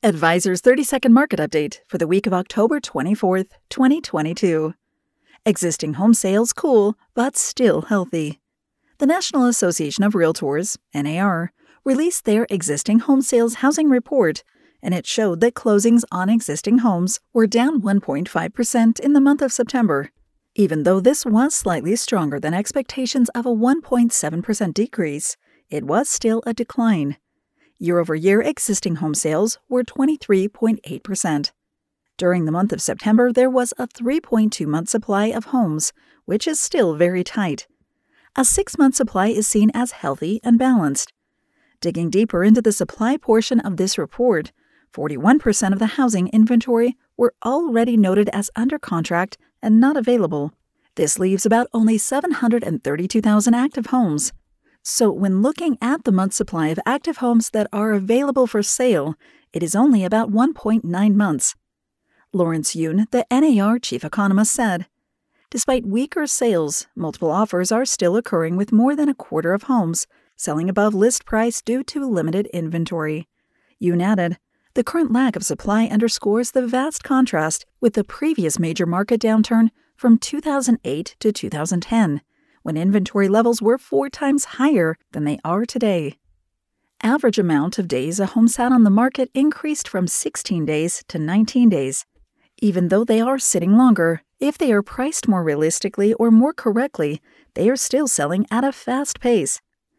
Advisor's 30-second market update for the week of October 24th, 2022. Existing home sales cool, but still healthy. The National Association of Realtors, NAR, released their Existing Home Sales Housing Report, and it showed that closings on existing homes were down 1.5% in the month of September. Even though this was slightly stronger than expectations of a 1.7% decrease, it was still a decline. Year-over-year existing home sales were 23.8%. During the month of September, there was a 3.2-month supply of homes, which is still very tight. A 6-month supply is seen as healthy and balanced. Digging deeper into the supply portion of this report, 41% of the housing inventory were already noted as under contract and not available. This leaves about only 732,000 active homes. So when looking at the month supply of active homes that are available for sale, it is only about 1.9 months. Lawrence Yun, the NAR chief economist, said, "Despite weaker sales, multiple offers are still occurring with more than a quarter of homes selling above list price due to limited inventory." Yun added, "The current lack of supply underscores the vast contrast with the previous major market downturn from 2008 to 2010. When inventory levels were 4 times higher than they are today." Average amount of days a home sat on the market increased from 16 days to 19 days. Even though they are sitting longer, if they are priced more realistically or more correctly, they are still selling at a fast pace.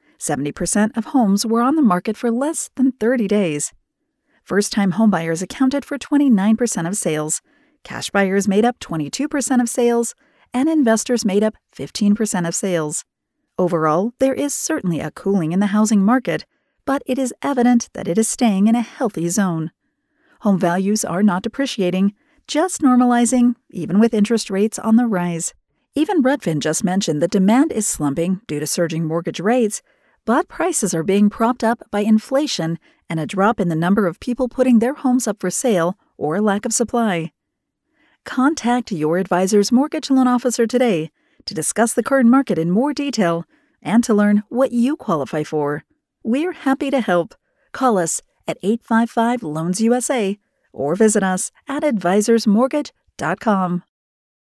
70% of homes were on the market for less than 30 days. First-time homebuyers accounted for 29% of sales, cash buyers made up 22% of sales, and investors made up 15% of sales. Overall, there is certainly a cooling in the housing market, but it is evident that it is staying in a healthy zone. Home values are not depreciating, just normalizing, even with interest rates on the rise. Even Redfin just mentioned that demand is slumping due to surging mortgage rates, but prices are being propped up by inflation and a drop in the number of people putting their homes up for sale or lack of supply. Contact your advisor's mortgage loan officer today to discuss the current market in more detail and to learn what you qualify for. We're happy to help. Call us at 855-LOANS-USA or visit us at advisorsmortgage.com.